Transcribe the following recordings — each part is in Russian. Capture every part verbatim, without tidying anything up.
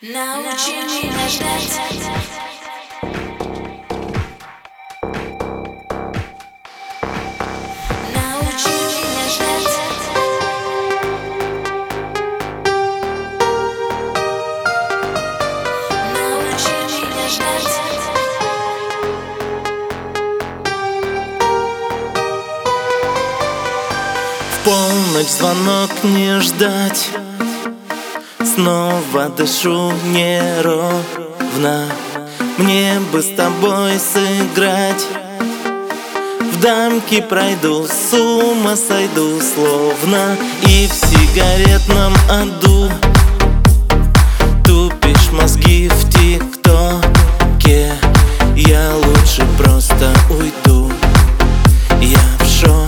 Научи меня ждать. Научи меня ждать. Научи меня ждать. В полночь звонок не ждать. Снова дышу неровно. Мне бы с тобой сыграть. В дамки пройду, с ума сойду словно. И в сигаретном аду тупишь мозги в тик-токе. Я лучше просто уйду. Я в шоке.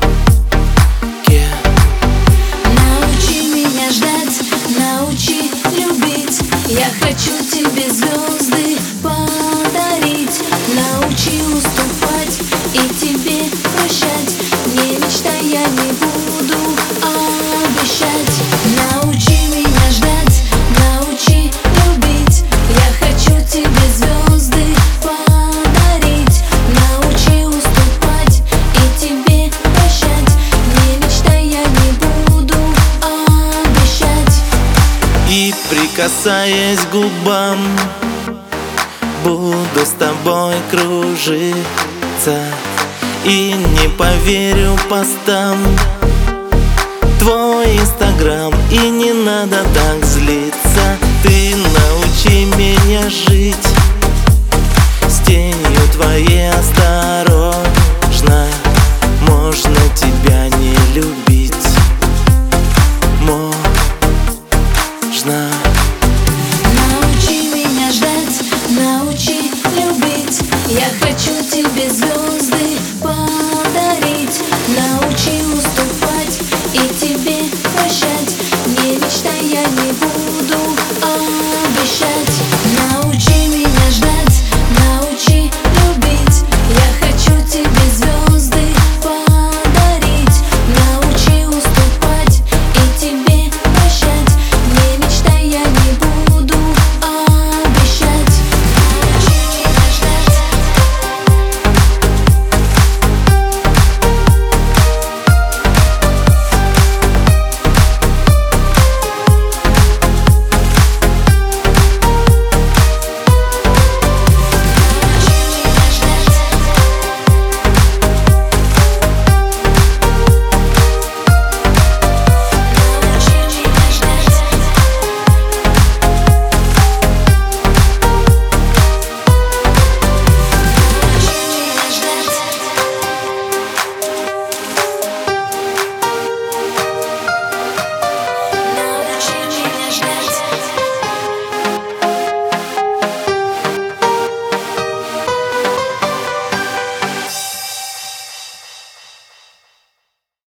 Научи меня ждать, научи любить. Я хочу тебе звезды подарить. Научи уступать и тебе прощать. Не мечтай, я не буду обещать. Научи меня ждать, научи любить. Я хочу тебе звезды подарить. Научи уступать и тебе прощать. Не мечтай, я не буду обещать. И прикасаясь к губам, буду с тобой кружиться. И не поверю постам твой инстаграм. И не надо так злиться.